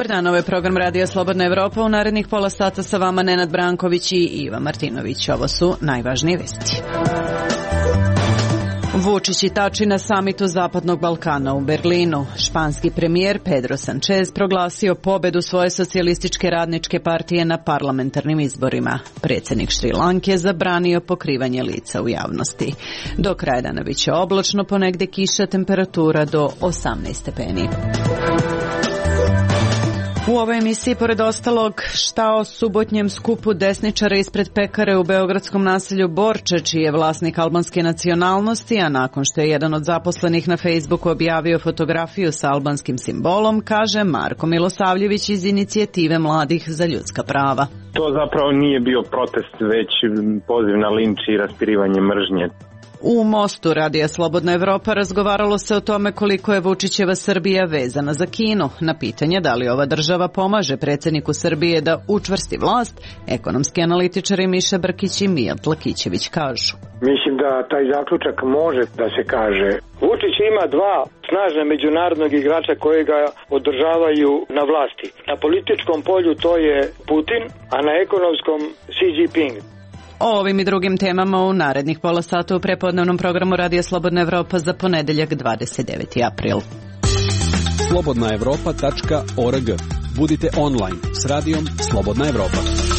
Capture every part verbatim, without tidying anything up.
dan, ovo je program Radija Slobodna Evropa. U narednih pola sata sa vama Nenad Branković i Iva Martinović. Ovo su najvažnije vesti. Vučić i Tači na samitu Zapadnog Balkana u Berlinu. Španski premijer Pedro Sanchez proglasio pobedu svoje socijalističke radničke partije na parlamentarnim izborima. Predsjednik Šri Lanke zabranio pokrivanje lica u javnosti. Do kraja dana biće oblačno, ponegde kiša, temperatura do osamnaest stepeni. U ovoj emisiji, pored ostalog, šta o subotnjem skupu desničara ispred pekare u beogradskom naselju Borče, čiji je vlasnik albanske nacionalnosti, a nakon što je jedan od zaposlenih na Facebooku objavio fotografiju sa albanskim simbolom, kaže Marko Milosavljević iz inicijative Mladih za ljudska prava. To zapravo nije bio protest, već poziv na linč i raspirivanje mržnje. U Mostu Radija Slobodna Evropa razgovaralo se o tome koliko je Vučićeva Srbija vezana za Kinu. Na pitanje da li ova država pomaže predsjedniku Srbije da učvrsti vlast, ekonomski analitičari Miša Brkić i Mijat Lakićević kažu. Mislim da taj zaključak može da se kaže. Vučić ima dva snažna međunarodnog igrača koji ga održavaju na vlasti. Na političkom polju to je Putin, a na ekonomskom Xi Jinping. O ovim i drugim temama u narednih pola sata u prepodnevnom programu Radija Slobodna Evropa za ponedeljak dvadeset deveti april. slobodna evropa tačka org. Budite online s radijom Slobodna Evropa.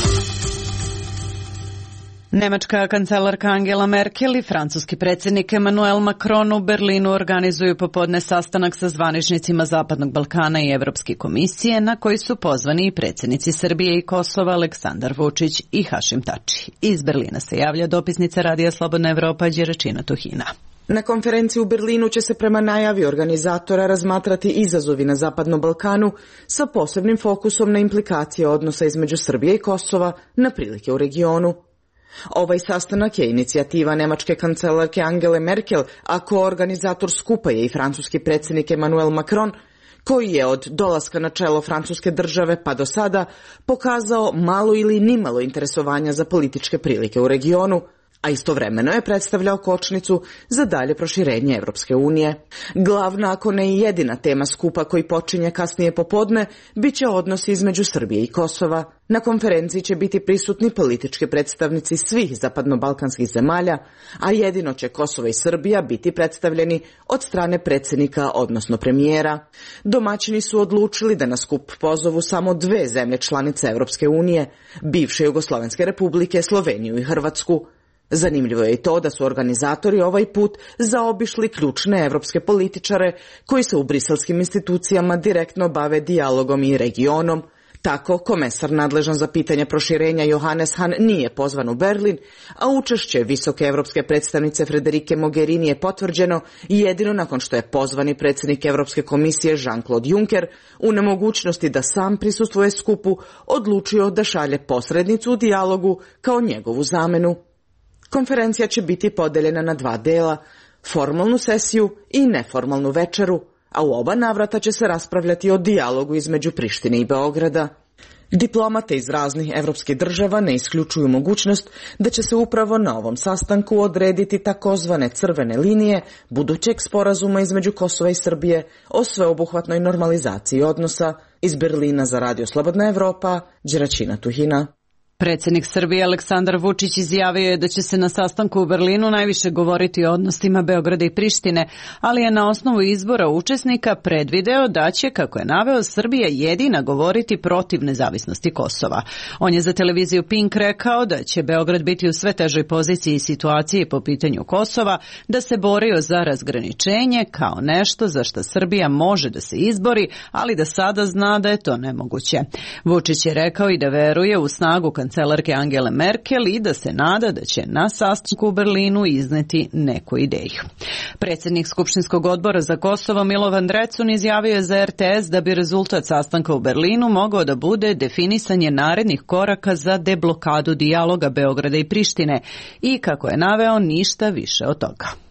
Nemačka kancelarka Angela Merkel i francuski predsjednik Emmanuel Macron u Berlinu organizuju popodne sastanak sa zvaničnicima Zapadnog Balkana i Evropske komisije, na koji su pozvani i predsjednici Srbije i Kosova Aleksandar Vučić i Hašim Tači. Iz Berlina se javlja dopisnica Radija Slobodna Evropa Đeračina Tuhina. Na konferenciji u Berlinu će se prema najavi organizatora razmatrati izazovi na Zapadnom Balkanu sa posebnim fokusom na implikacije odnosa između Srbije i Kosova na prilike u regionu. Ovaj sastanak je inicijativa nemačke kancelarke Angele Merkel, a koorganizator skupa je i francuski predsjednik Emmanuel Macron, koji je od dolaska na čelo francuske države pa do sada pokazao malo ili nimalo interesovanja za političke prilike u regionu, a istovremeno je predstavljao kočnicu za dalje proširenje Evropske unije. Glavna, ako ne i jedina tema skupa koji počinje kasnije popodne, bit će odnosi između Srbije i Kosova. Na konferenciji će biti prisutni politički predstavnici svih zapadnobalkanskih zemalja, a jedino će Kosovo i Srbija biti predstavljeni od strane predsjednika, odnosno premijera. Domaćini su odlučili da na skup pozovu samo dve zemlje članice Evropske unije, bivše Jugoslovenske republike, Sloveniju i Hrvatsku. Zanimljivo je i to da su organizatori ovaj put zaobišli ključne evropske političare koji se u briselskim institucijama direktno bave dijalogom i regionom. Tako, komesar nadležan za pitanje proširenja Johannes Hahn nije pozvan u Berlin, a učešće visoke evropske predstavnice Frederike Mogherini je potvrđeno jedino nakon što je pozvani predsjednik Evropske komisije Jean-Claude Juncker u nemogućnosti da sam prisustvuje skupu odlučio da šalje posrednicu u dijalogu kao njegovu zamenu. Konferencija će biti podeljena na dva dela, formalnu sesiju i neformalnu večeru, a u oba navrata će se raspravljati o dijalogu između Prištine i Beograda. Diplomate iz raznih evropskih država ne isključuju mogućnost da će se upravo na ovom sastanku odrediti takozvane crvene linije budućeg sporazuma između Kosova i Srbije o sveobuhvatnoj normalizaciji odnosa. Iz Berlina za Radio Slobodna Evropa, Đeračina Tuhina. Predsjednik Srbije Aleksandar Vučić izjavio je da će se na sastanku u Berlinu najviše govoriti o odnosima Beograda i Prištine, ali je na osnovu izbora učesnika predvideo da će, kako je naveo, Srbija jedina govoriti protiv nezavisnosti Kosova. On je za televiziju Pink rekao da će Beograd biti u sve težoj poziciji i situaciji po pitanju Kosova, da se borio za razgraničenje kao nešto za što Srbija može da se izbori, ali da sada zna da je to nemoguće. Vučić je rekao i da veruje u snagu kancelarke Angele Merkel i da se nada da će na sastanku u Berlinu izneti neku ideju. Predsjednik Skupštinskog odbora za Kosovo Milovan Drecun izjavio je za er te es da bi rezultat sastanka u Berlinu mogao da bude definisanje narednih koraka za deblokadu dijaloga Beograda i Prištine i, kako je naveo, ništa više od toga.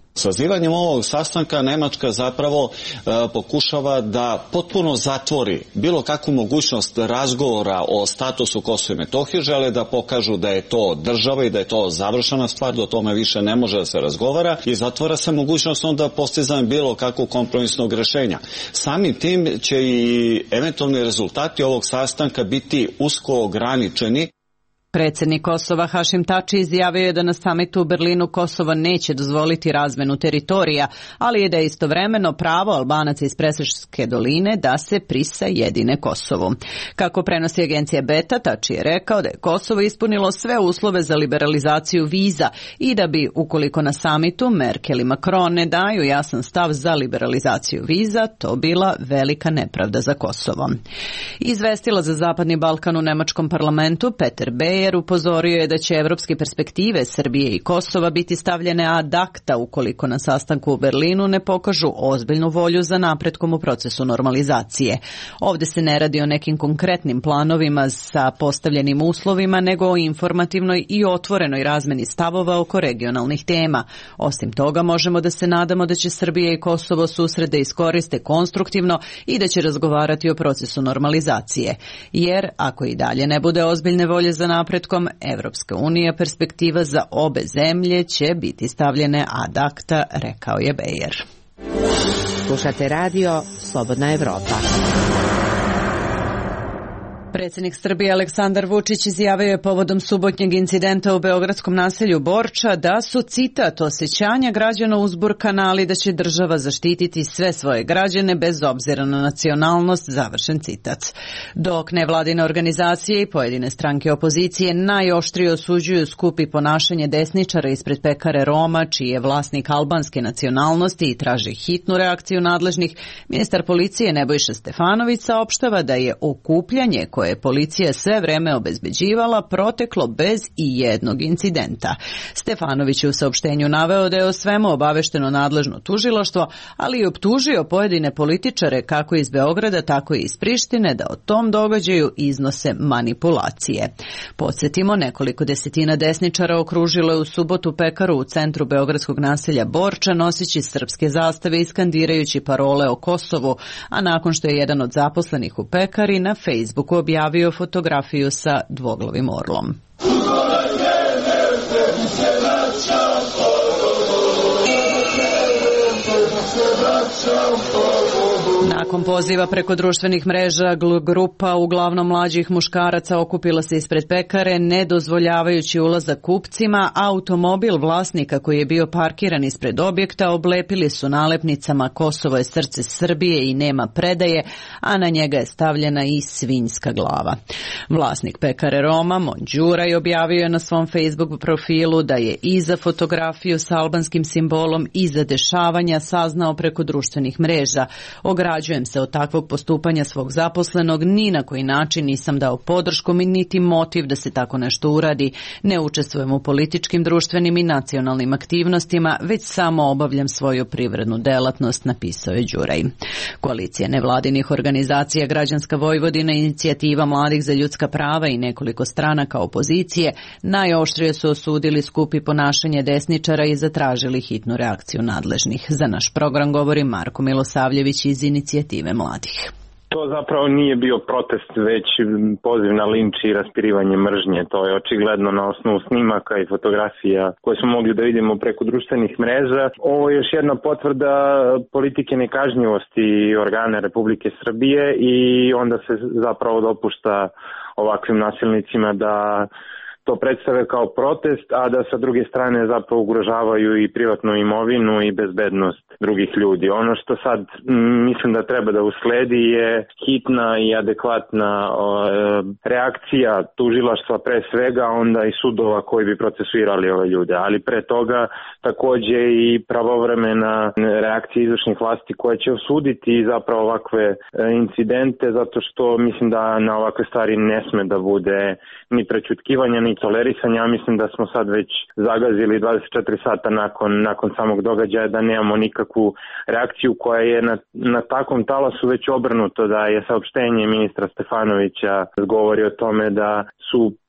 Sazivanjem ovog sastanka Nemačka zapravo e, pokušava da potpuno zatvori bilo kakvu mogućnost razgovora o statusu Kosova i Metohije, žele da pokažu da je to država i da je to završena stvar, da o tome više ne može da se razgovara i zatvara se mogućnost onda postizanja bilo kakvog kompromisnog rešenja. Samim tim će i eventualni rezultati ovog sastanka biti usko ograničeni. Predsjednik Kosova Hašim Tači izjavio je da na samitu u Berlinu Kosovo neće dozvoliti razmenu teritorija, ali je da je istovremeno pravo Albanaca iz Preseške doline da se prisajedine Kosovu. Kako prenosi agencija Beta, Tači je rekao da je Kosovo ispunilo sve uslove za liberalizaciju viza i da bi, ukoliko na samitu Merkel i Macron ne daju jasan stav za liberalizaciju viza, to bila velika nepravda za Kosovo. Izvestila za Zapadni Balkan u Nemačkom parlamentu Peter Bej jer upozorio je da će evropske perspektive Srbije i Kosova biti stavljene ad acta ukoliko na sastanku u Berlinu ne pokažu ozbiljnu volju za napretkom u procesu normalizacije. Ovdje se ne radi o nekim konkretnim planovima sa postavljenim uslovima, nego o informativnoj i otvorenoj razmeni stavova oko regionalnih tema. Osim toga, možemo da se nadamo da će Srbija i Kosovo susrede iskoriste konstruktivno i da će razgovarati o procesu normalizacije. Jer, ako i dalje ne bude ozbiljne volje za napretkom, Evropska unija perspektiva za obe zemlje će biti stavljene ad acta, rekao je Bejer. Slušate radio Slobodna Evropa. Predsjednik Srbije Aleksandar Vučić izjavio je povodom subotnjeg incidenta u beogradskom naselju Borča da su, citat, osjećanja građana uzburkana, ali da će država zaštititi sve svoje građane bez obzira na nacionalnost, završen citat. Dok nevladine organizacije i pojedine stranke opozicije najoštrije osuđuju skup i ponašanje desničara ispred pekare Roma, čiji je vlasnik albanske nacionalnosti i traži hitnu reakciju nadležnih, ministar policije Nebojša Stefanović saopštava da je okupljanje koje je policija sve vreme obezbeđivala proteklo bez i jednog incidenta. Stefanović je u saopštenju naveo da je o svemu obavešteno nadležno tužilaštvo, ali i optužio pojedine političare kako iz Beograda, tako i iz Prištine da o tom događaju iznose manipulacije. Podsjetimo, nekoliko desetina desničara okružilo je u subotu pekaru u centru beogradskog naselja Borča noseći srpske zastave i skandirajući parole o Kosovu, a nakon što je jedan od zaposlenih u pekari na Facebooku objavio fotografiju sa dvoglavim orlom. Nakon poziva preko društvenih mreža, grupa uglavnom mlađih muškaraca okupila se ispred pekare, ne dozvoljavajući ulazak kupcima. Automobil vlasnika koji je bio parkiran ispred objekta oblepili su nalepnicama Kosovo je srce Srbije i nema predaje, a na njega je stavljena i svinjska glava. Vlasnik pekare Roma, Mondžura, je objavio na svom Facebook profilu da je i za fotografiju s albanskim simbolom i za dešavanja saznao preko društvenih mreža. Ograđujem se od takvog postupanja svog zaposlenog, ni na koji način nisam dao podršku mi niti motiv da se tako nešto uradi. Ne učestvujem u političkim, društvenim i nacionalnim aktivnostima, već samo obavljam svoju privrednu delatnost, napisao je Đuraj. Koalicija nevladinih organizacija Građanska Vojvodina, Inicijativa mladih za ljudska prava i nekoliko stranaka opozicije najoštrije su osudili skup i ponašanje desničara i zatražili hitnu reakciju nadležnih. Za naš program govori Marko Milosavljević iz Inicijative mladih. To zapravo nije bio protest, već poziv na linč i raspirivanje mržnje. To je očigledno na osnovu snimaka i fotografija koje smo mogli da vidimo preko društvenih mreža. Ovo je još jedna potvrda politike nekažnjivosti organa Republike Srbije i onda se zapravo dopušta ovakvim nasilnicima da to predstave kao protest, a da sa druge strane zapravo ugrožavaju i privatnu imovinu i bezbednost drugih ljudi. Ono što sad mislim da treba da usledi je hitna i adekvatna o, reakcija tužilaštva pre svega, onda i sudova koji bi procesuirali ove ljude. Ali pre toga takođe i pravovremena reakcija izvršnih vlasti koja će osuditi zapravo ovakve incidente, zato što mislim da na ovakve stvari ne sme da bude ni prećutkivanja, ni tolerisanja. Ja mislim da smo sad već zagazili dvadeset četiri sata nakon, nakon samog događaja, da nemamo nikakvu reakciju koja je na, na takvom talasu već obrnuto, da je saopštenje ministra Stefanovića govori o tome da su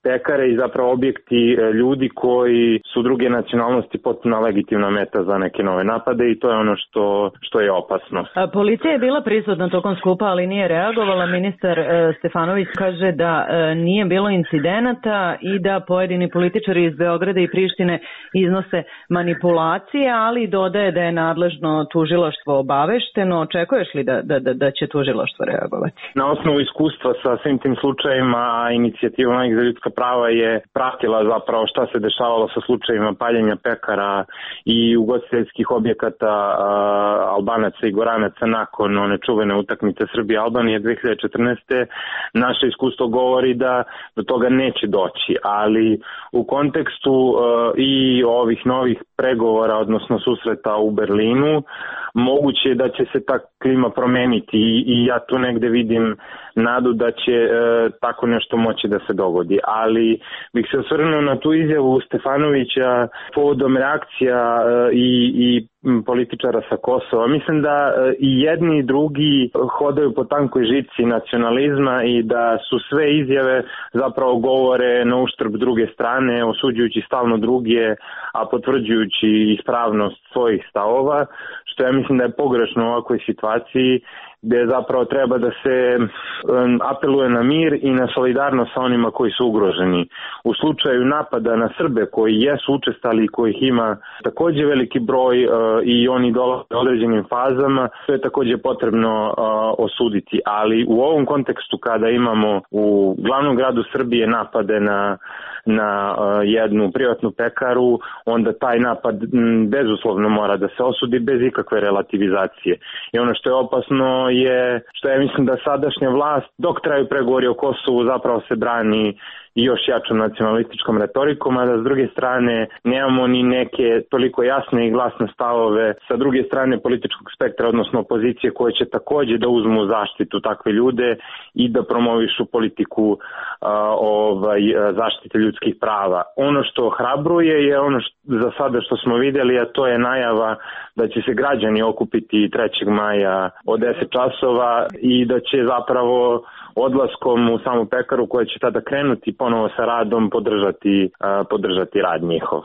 pekare i zapravo objekti ljudi koji su druge nacionalnosti potpuno legitimna meta za neke nove napade i to je ono što, što je opasno. A policija je bila prisutna tokom skupa, ali nije reagovala. Ministar e, Stefanović kaže da e, nije bilo incidenata i da pojedini političari iz Beograda i Prištine iznose manipulacije, ali dodaje da je nadležno tužilaštvo obavešteno. Očekuješ li da, da, da, da će tužilaštvo reagovati? Na osnovu iskustva sa svim tim slučajevima, inicijativa Mladih za ljudska prava je pratila zapravo šta se dešavalo sa slučajevima paljenja pekara i ugostiteljskih objekata a, Albanaca i Goranaca nakon one čuvene utakmice Srbije-Albanije dve hiljade četrnaeste. Naše iskustvo govori da do toga neće doći, ali u kontekstu a, i ovih novih pregovora, odnosno susreta u Berlinu, moguće je da će se ta klima promeniti i, i ja tu negde vidim nadu da će e, tako nešto moći da se dogodi. Ali bih se osvrnuo na tu izjavu Stefanovića povodom reakcija e, i, i političara sa Kosova. Mislim da e, i jedni i drugi hodaju po tankoj žici nacionalizma i da su sve izjave zapravo govore na uštrb druge strane, osuđujući stalno druge, a potvrđujući ispravnost svojih stavova, što ja mislim da je pogrešno u ovakvoj situaciji gde zapravo treba da se um, apeluje na mir i na solidarnost sa onima koji su ugroženi. U slučaju napada na Srbe koji jesu učestali i kojih ima takođe veliki broj uh, i oni dolaze u određenim fazama, to je takođe potrebno uh, osuditi. Ali u ovom kontekstu kada imamo u glavnom gradu Srbije napade na na uh, jednu privatnu pekaru, onda taj napad m, bezuslovno mora da se osudi bez ikakve relativizacije. I ono što je opasno je što ja mislim da sadašnja vlast, dok traju pregovori o Kosovu, zapravo se brani i još jačom nacionalističkom retorikom, a da s druge strane nemamo ni neke toliko jasne i glasne stavove sa druge strane političkog spektra, odnosno opozicije, koje će takođe da uzmu zaštitu takve ljude i da promovišu politiku a, ovaj, zaštite ljudskih prava. Ono što ohrabruje je ono što, za sada što smo videli, a to je najava da će se građani okupiti trećeg maja od deset časova i da će zapravo odlaskom u samu pekaru koja će tada krenuti ponovo sa radom podržati, uh, podržati rad njihov.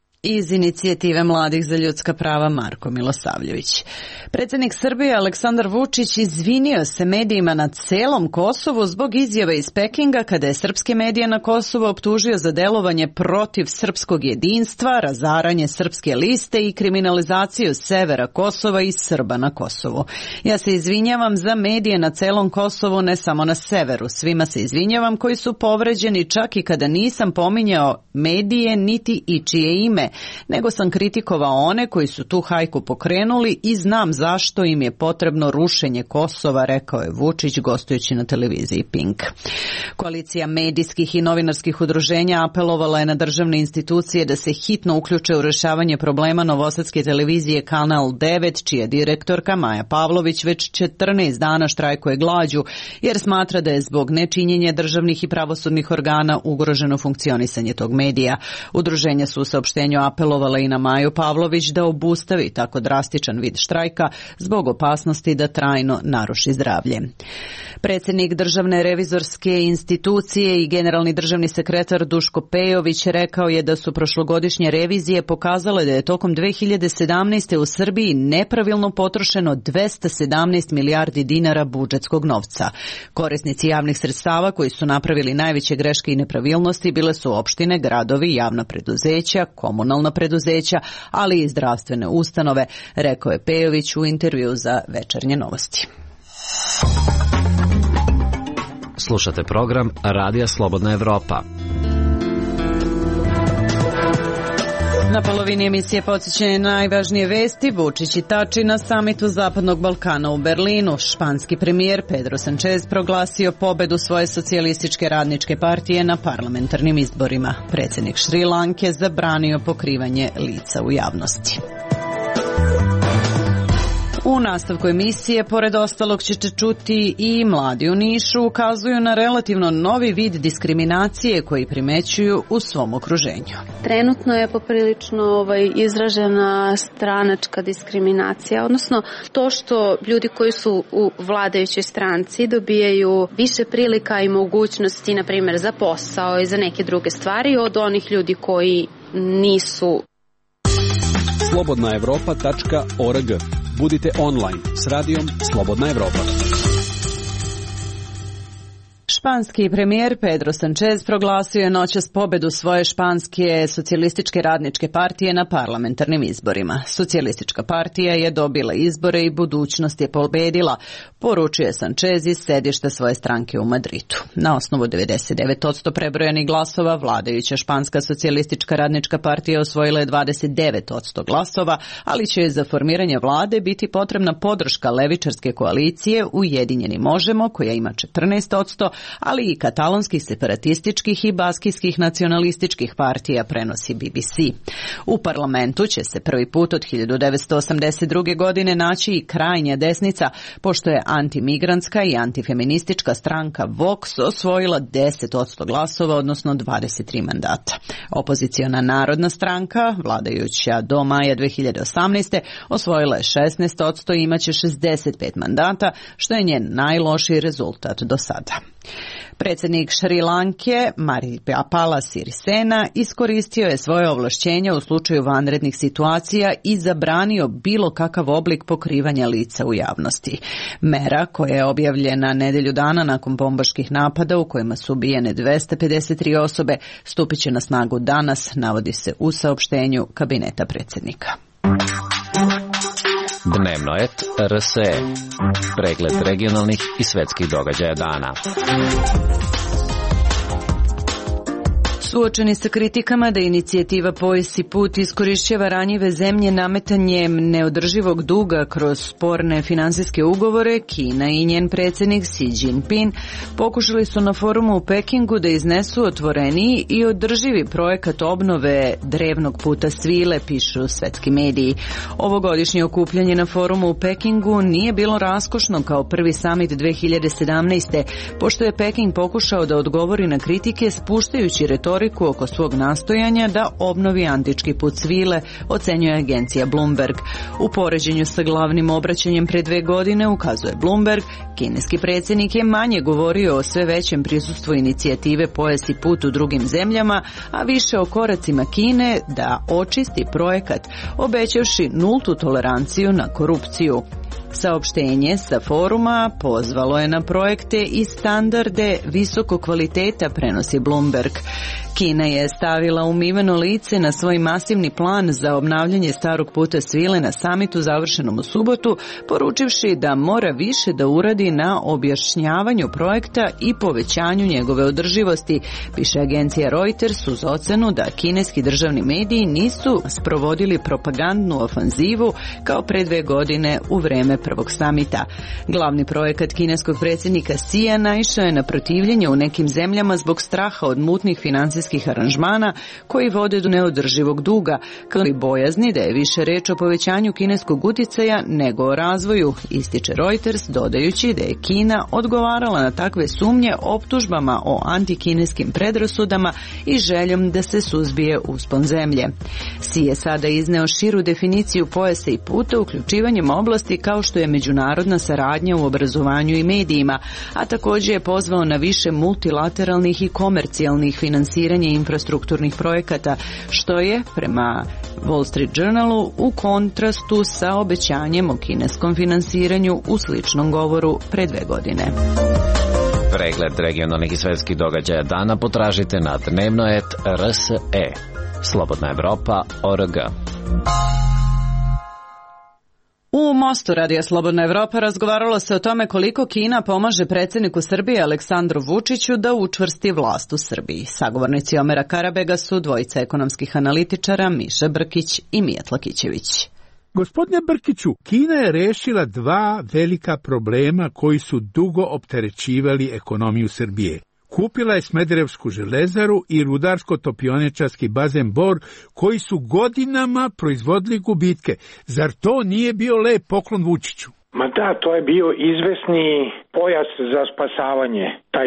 Iz inicijative Mladih za ljudska prava Marko Milosavljević. Predsjednik Srbije Aleksandar Vučić izvinio se medijima na celom Kosovu zbog izjave iz Pekinga kada je srpske medije na Kosovu optužio za delovanje protiv srpskog jedinstva, razaranje srpske liste i kriminalizaciju severa Kosova i Srba na Kosovu. Ja se izvinjavam za medije na celom Kosovu, ne samo na severu. Svima se izvinjavam koji su povređeni čak i kada nisam pominjao medije niti i čije ime, nego sam kritikovao one koji su tu hajku pokrenuli i znam zašto im je potrebno rušenje Kosova, rekao je Vučić gostujući na televiziji Pink. Koalicija medijskih i novinarskih udruženja apelovala je na državne institucije da se hitno uključe u rešavanje problema novosadske televizije Kanal devet, čija direktorka Maja Pavlović već četrnaest dana štrajkuje glađu jer smatra da je zbog nečinjenja državnih i pravosudnih organa ugroženo funkcionisanje tog medija. Udruženja su u saopštenju apelovala i na Maju Pavlović da obustavi tako drastičan vid štrajka zbog opasnosti da trajno naruši zdravlje. Predsjednik Državne revizorske institucije i generalni državni sekretar Duško Pejović rekao je da su prošlogodišnje revizije pokazale da je tokom dve hiljade sedamnaeste. u Srbiji nepravilno potrošeno dvesta sedamnaest milijardi dinara budžetskog novca. Korisnici javnih sredstava koji su napravili najveće greške i nepravilnosti bile su opštine, gradovi, javna preduzeća, komunalna preduzeća, ali i zdravstvene ustanove, rekao je Pejović u intervju za Večernje novosti. Slušate program Radija Slobodna Evropa. Na polovini emisije podsjećanje najvažnije vesti. Vučić i Tači na samitu Zapadnog Balkana u Berlinu. Španski premijer Pedro Sanchez proglasio pobedu svoje socijalističke radničke partije na parlamentarnim izborima. Predsjednik Šri Lanke zabranio pokrivanje lica u javnosti. U nastavku emisije, pored ostalog, ćete čuti i mladi u Nišu ukazuju na relativno novi vid diskriminacije koji primećuju u svom okruženju. Trenutno je poprilično ovaj, izražena stranačka diskriminacija, odnosno to što ljudi koji su u vladajućoj stranci dobijaju više prilika i mogućnosti, na primjer, za posao i za neke druge stvari od onih ljudi koji nisu. slobodna evropa tačka org. Budite online s radijom Slobodna Evropa. Španski premijer Pedro Sanchez proglasio je noćas pobedu svoje španske socijalističke radničke partije na parlamentarnim izborima. Socijalistička partija je dobila izbore i budućnost je pobedila, poručuje Sanchez iz sedišta svoje stranke u Madridu. Na osnovu devedeset devet posto prebrojanih glasova, vladajuća španska socijalistička radnička partija osvojila je dvadeset devet posto glasova, ali će za formiranje vlade biti potrebna podrška levičarske koalicije Ujedinjeni možemo, koja ima četrnaest posto, ali i katalonskih separatističkih i baskijskih nacionalističkih partija, prenosi B B C. U parlamentu će se prvi put od hiljadu devetsto osamdeset druge. godine naći i krajnja desnica, pošto je antimigrantska i antifeministička stranka Vox osvojila deset posto glasova, odnosno dvadeset tri mandata. Opoziciona narodna stranka, vladajuća do maja dve hiljade osamnaeste. osvojila je šesnaest posto i imaće šezdeset pet mandata, što je njen najlošiji rezultat do sada. Predsjednik Šri Lanke, Marijapala Sirisena, iskoristio je svoje ovlašćenja u slučaju vanrednih situacija i zabranio bilo kakav oblik pokrivanja lica u javnosti. Mera, koja je objavljena nedelju dana nakon bombaških napada u kojima su ubijene dvesta pedeset tri osobe, stupit će na snagu danas, navodi se u saopštenju kabineta predsjednika. Dnevno et R S E. Pregled regionalnih i svetskih događaja dana. Suočeni sa kritikama da inicijativa Pojas i put iskorišćava ranjive zemlje nametanjem neodrživog duga kroz sporne finansijske ugovore, Kina i njen predsjednik Xi Jinping pokušali su na forumu u Pekingu da iznesu otvoreniji i održivi projekat obnove drevnog puta svile, pišu svetski mediji. Ovogodišnje okupljanje na forumu u Pekingu nije bilo raskošno kao prvi samit dve hiljade sedamnaeste. pošto je Peking pokušao da odgovori na kritike spuštajući retoriku oko svog nastojanja da obnovi antički put svile, ocenjuje agencija Bloomberg. U poređenju sa glavnim obraćanjem pre dve godine, ukazuje Bloomberg, kineski predsjednik je manje govorio o sve većem prisustvu inicijative Pojas i put u drugim zemljama, a više o koracima Kine da očisti projekat, obećavši nultu toleranciju na korupciju. Saopštenje sa foruma pozvalo je na projekte i standarde visokog kvaliteta, prenosi Bloomberg. Kina je stavila umiveno lice na svoj masivni plan za obnavljanje starog puta svile na samitu završenom u subotu, poručivši da mora više da uradi na objašnjavanju projekta i povećanju njegove održivosti, piše agencija Reuters uz ocenu da kineski državni mediji nisu sprovodili propagandnu ofanzivu kao pre dve godine u vreme prvog samita. Glavni projekat kineskog predsjednika Xija naišao je na protivljenje u nekim zemljama zbog straha od mutnih financijskih aranžmana koji vode do neodrživog duga, kao i bojazni da je više reč o povećanju kineskog uticaja nego o razvoju, ističe Reuters, dodajući da je Kina odgovarala na takve sumnje optužbama o antikineskim predrasudama i željom da se suzbije uspon zemlje. Xi je sada izneo širu definiciju pojasa i puta, uključivanjem oblasti kao što je međunarodna saradnja u obrazovanju i medijima, a također je pozvao na više multilateralnih i komercijalnih finansiranja infrastrukturnih projekata, što je, prema Wall Street Journalu, u kontrastu sa obećanjem o kineskom finansiranju u sličnom govoru pre dve godine. Pregled regionalnih i svetskih događaja dana potražite na dnevno et R S E. Slobodna Evropa org. U Mostu Radija Slobodna Evropa razgovaralo se o tome koliko Kina pomaže predsjedniku Srbije Aleksandru Vučiću da učvrsti vlast u Srbiji. Sagovornici Omera Karabega su dvojica ekonomskih analitičara Miša Brkić i Mijat Lakićević. Gospodine Brkiću, Kina je rešila dva velika problema koji su dugo opterećivali ekonomiju Srbije. kupila je Smederevsku železaru i rudarsko-topioničarski bazen Bor, koji su godinama proizvodili gubitke. Zar to nije bio lep poklon Vučiću? Ma da, to je bio izvesni pojas za spasavanje. Taj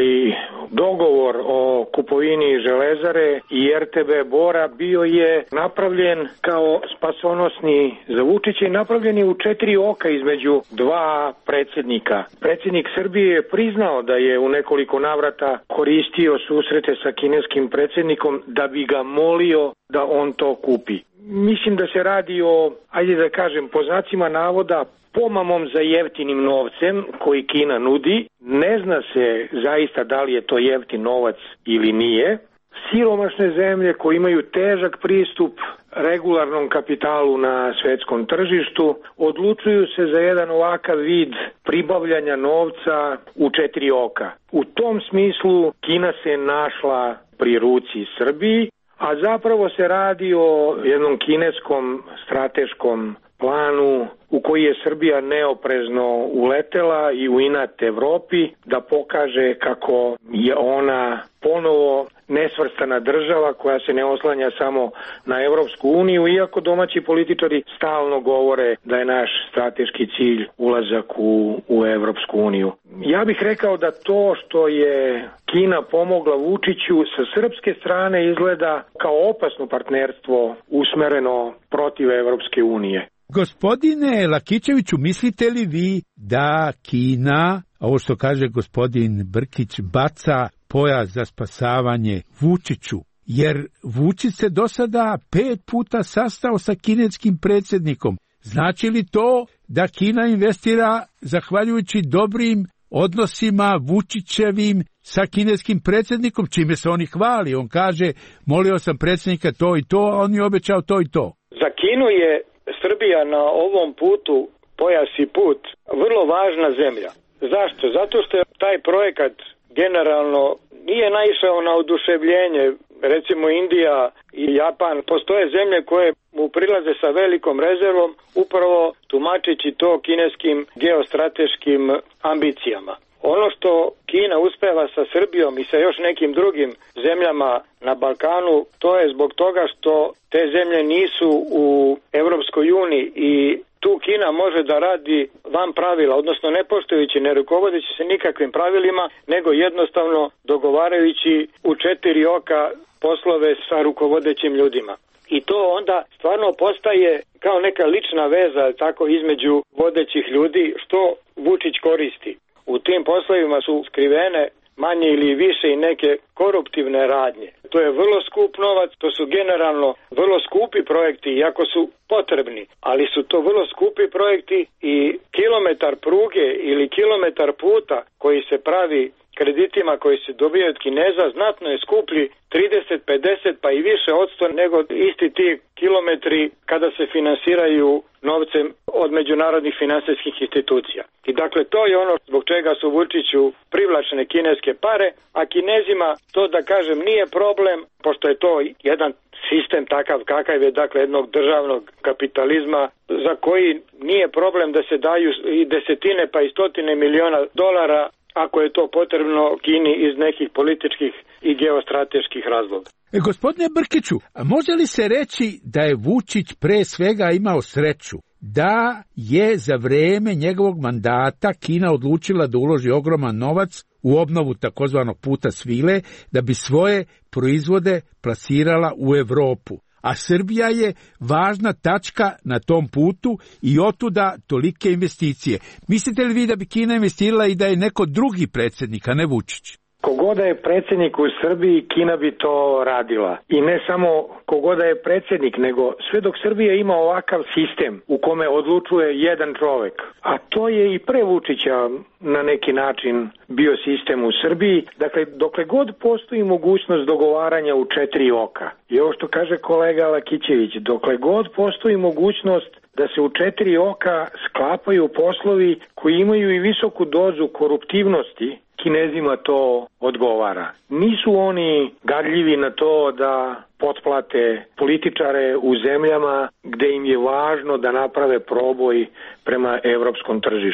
dogovor o kupovini železare i er te be Bora bio je napravljen kao spasonosni za Vučića i napravljen je u četiri oka između dva predsjednika. Predsjednik Srbije je priznao da je u nekoliko navrata koristio susrete sa kineskim predsjednikom da bi ga molio da on to kupi. Mislim da se radi o, ajde da kažem, po znacima navoda, pomamom za jeftinim novcem koji Kina nudi. Ne zna se zaista da li je to jeftin novac ili nije. Siromašne zemlje koje imaju težak pristup regularnom kapitalu na svetskom tržištu odlučuju se za jedan ovakav vid pribavljanja novca u četiri oka. U tom smislu Kina se našla pri ruci Srbiji, a zapravo se radi o jednom kineskom strateškom planu u koji je Srbija neoprezno uletela i u inat Evropi da pokaže kako je ona ponovo nesvrstana država koja se ne oslanja samo na Evropsku uniju, iako domaći političari stalno govore da je naš strateški cilj ulazak u, u Evropsku uniju. Ja bih rekao da to što je Kina pomogla Vučiću sa srpske strane izgleda kao opasno partnerstvo usmereno protiv Evropske unije. Gospodine Lakićeviću, mislite li vi da Kina, ovo što kaže gospodin Brkić, baca pojas za spasavanje Vučiću? Jer Vučić se do sada pet puta sastao sa kineskim predsjednikom. Znači li to da Kina investira zahvaljujući dobrim odnosima Vučićevim sa kineskim predsjednikom, čime se oni hvali? On kaže, molio sam predsjednika to i to, a on je obećao to i to. Za Kinu je Srbija na ovom putu, pojas i put, vrlo važna zemlja. Zašto? Zato što je taj projekat generalno nije naišao na oduševljenje. Recimo Indija i Japan, postoje zemlje koje mu prilaze sa velikom rezervom, upravo tumačeći to kineskim geostrateškim ambicijama. Ono što Kina uspeva sa Srbijom i sa još nekim drugim zemljama na Balkanu, to je zbog toga što te zemlje nisu u Evropskoj uniji i tu Kina može da radi van pravila, odnosno ne poštujući, ne rukovodeći se nikakvim pravilima, nego jednostavno dogovarajući u četiri oka poslove sa rukovodećim ljudima. I to onda stvarno postaje kao neka lična veza tako između vodećih ljudi što Vučić koristi. U tim poslovima su skrivene manje ili više i neke koruptivne radnje. To je vrlo skup novac, to su generalno vrlo skupi projekti, iako su potrebni, ali su to vrlo skupi projekti i kilometar pruge ili kilometar puta koji se pravi kreditima koji se dobijaju od Kineza znatno je skuplji trideset, pedeset pa i više odsto nego isti ti kilometri kada se finansiraju novcem od međunarodnih finansijskih institucija. I dakle to je ono zbog čega su Vučiću privlačene kineske pare, a Kinezima to da kažem nije problem, pošto je to jedan sistem takav kakav je, dakle jednog državnog kapitalizma za koji nije problem da se daju i desetine pa i stotine miliona dolara ako je to potrebno Kini iz nekih političkih i geostrateških razloga. E, gospodine Brkiću, a može li se reći da je Vučić pre svega imao sreću da je za vreme njegovog mandata Kina odlučila da uloži ogroman novac u obnovu takozvanog puta svile, da bi svoje proizvode plasirala u Evropu? A Srbija je važna tačka na tom putu i otuda tolike investicije. Mislite li vi da bi Kina investirala i da je neko drugi predsjednik, a ne Vučić? Kogoda je predsjednik u Srbiji, Kina bi to radila. I ne samo kogoda je predsjednik, nego sve dok Srbija ima ovakav sistem u kome odlučuje jedan čovek. A to je i pre Vučića na neki način bio sistem u Srbiji. Dakle, dokle god postoji mogućnost dogovaranja u četiri oka. I ovo što kaže kolega Lakićević, dokle god postoji mogućnost da se u četiri oka sklapaju poslovi koji imaju i visoku dozu koruptivnosti, Kinezima to odgovara. Nisu oni gadljivi na to da potplate političare u zemljama gde im je važno da naprave proboj prema evropskom tržištu.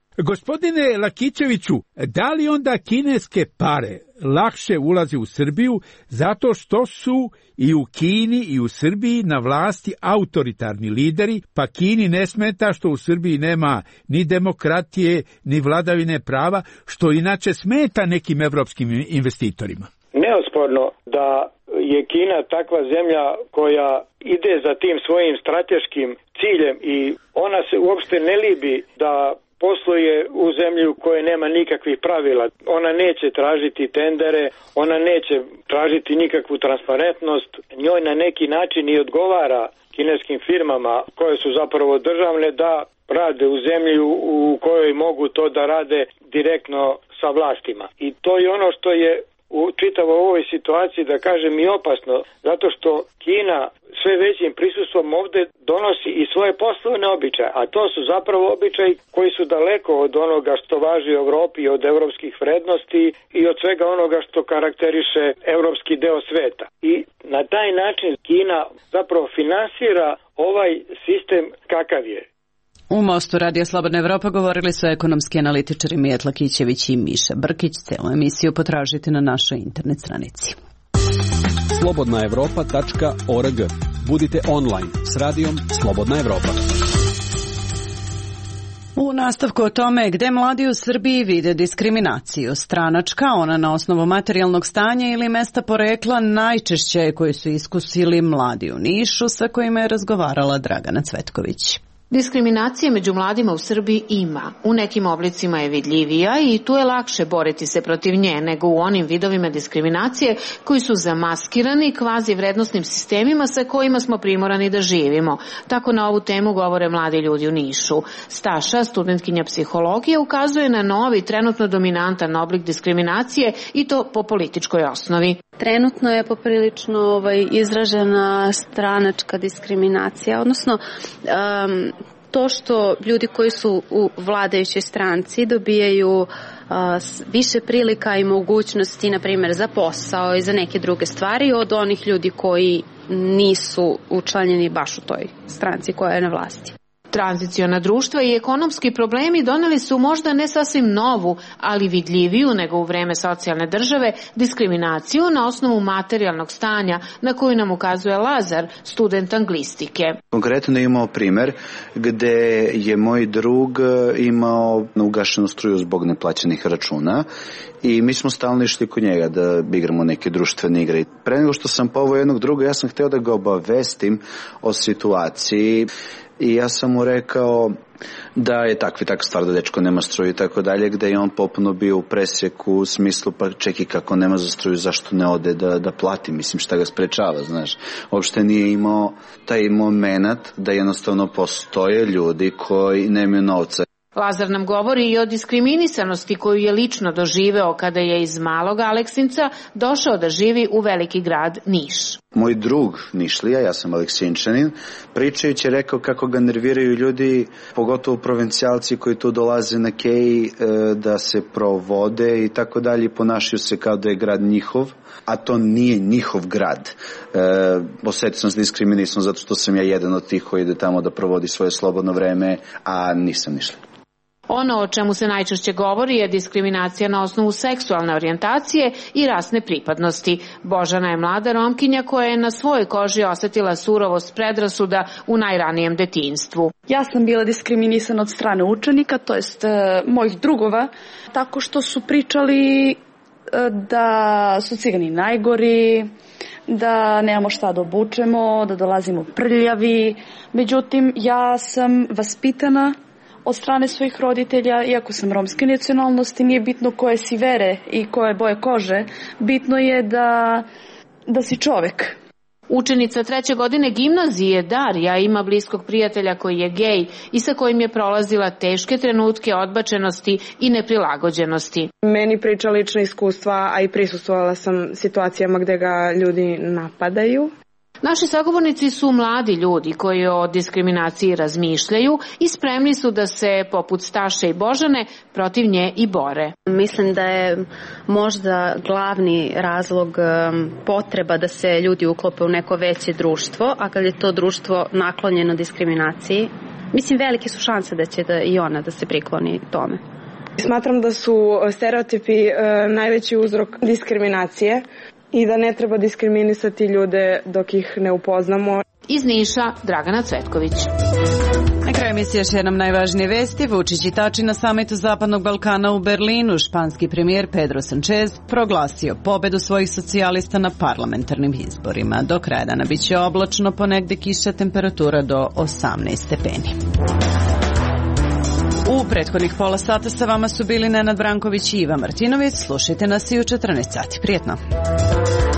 Gospodine Lakićeviću, da li onda kineske pare lakše ulaze u Srbiju zato što su i u Kini i u Srbiji na vlasti autoritarni lideri, pa Kini ne smeta što u Srbiji nema ni demokratije, ni vladavine prava, što inače smeta nekim evropskim investitorima? Neosporno da je Kina takva zemlja koja ide za tim svojim strateškim ciljem i ona se uopšte ne libi da posluje u zemlji u kojoj nema nikakvih pravila. Ona neće tražiti tendere, ona neće tražiti nikakvu transparentnost. Njoj na neki način i odgovara kineskim firmama koje su zapravo državne da rade u zemlji u kojoj mogu to da rade direktno sa vlastima. I to je ono što je u čitavoj ovoj situaciji, da kažem, i opasno, zato što Kina sve većim prisustvom ovde donosi i svoje poslovne običaje, a to su zapravo običaji koji su daleko od onoga što važi u Evropi, od evropskih vrednosti i od svega onoga što karakteriše evropski deo sveta. I na taj način Kina zapravo finansira ovaj sistem kakav je. U Mostu Radio Slobodna Evropa govorili su ekonomski analitičari Mijat Lakićević i Miša Brkić. Celu emisiju potražite na našoj internet stranici. slobodna evropa tačka org. Budite online s radijom Slobodna Evropa. U nastavku o tome gde mladi u Srbiji vide diskriminaciju. Stranačka, ona na osnovu materijalnog stanja ili mesta porekla, najčešće je koju su iskusili mladi u Nišu, sa kojima je razgovarala Dragana Cvetković. Diskriminacije među mladima u Srbiji ima. U nekim oblicima je vidljivija i tu je lakše boriti se protiv nje nego u onim vidovima diskriminacije koji su zamaskirani kvazi vrednosnim sistemima sa kojima smo primorani da živimo. Tako na ovu temu govore mladi ljudi u Nišu. Staša, studentkinja psihologije, ukazuje na novi, trenutno dominantan oblik diskriminacije i to po političkoj osnovi. Trenutno je poprilično ovaj, izražena stranačka diskriminacija, odnosno um, to što ljudi koji su u vladajućoj stranci dobijaju uh, više prilika i mogućnosti, na primjer, za posao i za neke druge stvari od onih ljudi koji nisu učlanjeni baš u toj stranci koja je na vlasti. Tranziciona društva i ekonomski problemi doneli su možda ne sasvim novu, ali vidljiviju nego u vreme socijalne države, diskriminaciju na osnovu materijalnog stanja na koju nam ukazuje Lazar, student anglistike. Konkretno je imao primer gde je moj drug imao ugašenu struju zbog neplaćenih računa i mi smo stalno išli kod njega da igramo neke društvene igre. Pre nego što sam poveo jednog druga, ja sam hteo da ga obavestim o situaciji. I ja sam mu rekao da je takva i takva stvar da dečko nema struju i tako dalje, gde je on popuno bio u presjeku u smislu pa čeki kako nema za struju, zašto ne ode da, da plati, mislim šta ga sprečava, znaš. Uopšte nije imao taj moment da jednostavno postoje ljudi koji nemaju novca. Lazar nam govori i o diskriminisanosti koju je lično doživeo kada je iz malog Aleksinca došao da živi u veliki grad Niš. Moj drug Nišlija, ja sam Aleksinčanin, pričajući je rekao kako ga nerviraju ljudi, pogotovo provincijalci koji tu dolaze na Keji da se provode i tako dalje, ponašaju se kao da je grad njihov, a to nije njihov grad. E, osetio sam se diskriminisan zato što sam ja jedan od tih koji ide tamo da provodi svoje slobodno vreme, a nisam Nišlija. Ono o čemu se najčešće govori je diskriminacija na osnovu seksualne orijentacije i rasne pripadnosti. Božana je mlada Romkinja koja je na svojoj koži osetila surovost predrasuda u najranijem detinjstvu. Ja sam bila diskriminisana od strane učenika, to jest e, mojih drugova, tako što su pričali e, da su cigani najgori, da nemamo šta da obučemo, da dolazimo prljavi. Međutim, ja sam vaspitana od strane svojih roditelja, iako sam romske nacionalnosti, nije bitno koje si vere i koje boje kože, bitno je da, da si čovek. Učenica treće godine gimnazije Darija ima bliskog prijatelja koji je gej i sa kojim je prolazila teške trenutke odbačenosti i neprilagođenosti. Meni priča lična iskustva, a i prisustvovala sam situacijama gde ga ljudi napadaju. Naši sagovornici su mladi ljudi koji o diskriminaciji razmišljaju i spremni su da se, poput Staše i Božane, protiv nje i bore. Mislim da je možda glavni razlog potreba da se ljudi uklope u neko veće društvo, a kad je to društvo naklonjeno diskriminaciji, Mislim, velike su šanse da će da i ona da se prikloni tome. Smatram da su stereotipi e, najveći uzrok diskriminacije i da ne treba diskriminisati ljude dok ih ne upoznamo. Iz Niša, Dragana Cvetković. Na kraju emisije još jednom najvažnije vesti. Vučić i Tači na samitu Zapadnog Balkana u Berlinu. Španski premijer Pedro Sanchez proglasio pobedu svojih socijalista na parlamentarnim izborima. Do kraja dana bit će oblačno, ponegde kiša, temperatura do osamnaest stepeni. U prethodnih pola sata sa vama su bili Nenad Branković i Iva Martinović. Slušajte nas i u četrnaest sati. Prijetno!